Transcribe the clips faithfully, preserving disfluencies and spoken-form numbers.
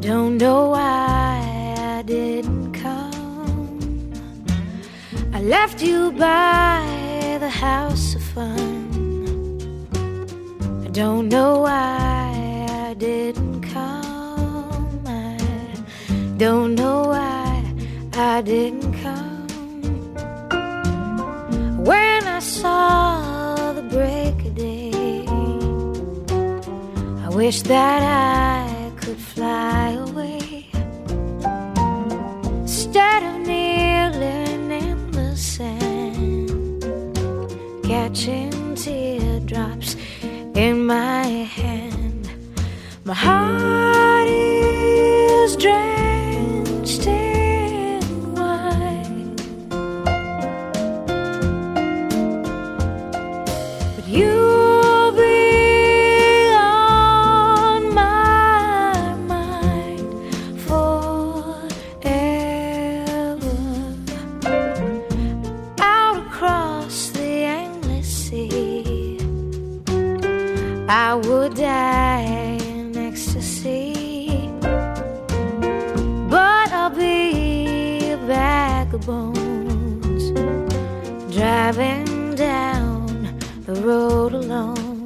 don't know why I didn't come. I left you by the house of fun. I don't know why I didn't come. I don't know why I didn't come. When I saw the break of day, I wish that I could fly away instead of kneeling in the sand, catching teardrops in my hand. My heart is drenched in wine, but you'll be on my mind forever. Out across the endless sea, I would die in ecstasy, but I'll be a bag of bones driving down the road alone.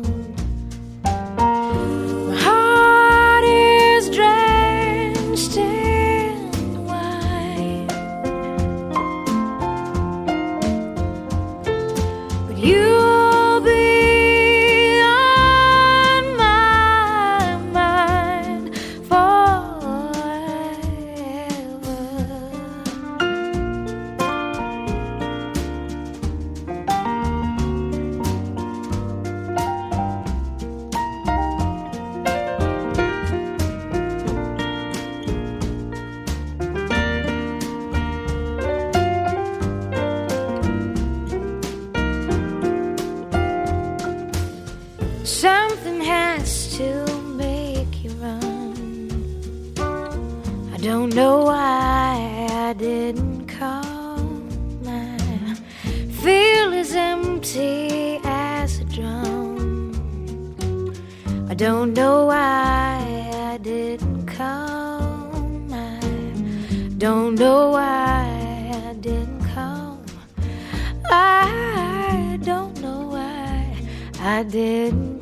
My heart is drenched in wine, but you'll be something has to make you run. I don't know why I didn't come. I feel as empty as a drum. I don't know why I didn't come. I don't know why I didn't come. I don't know why I didn't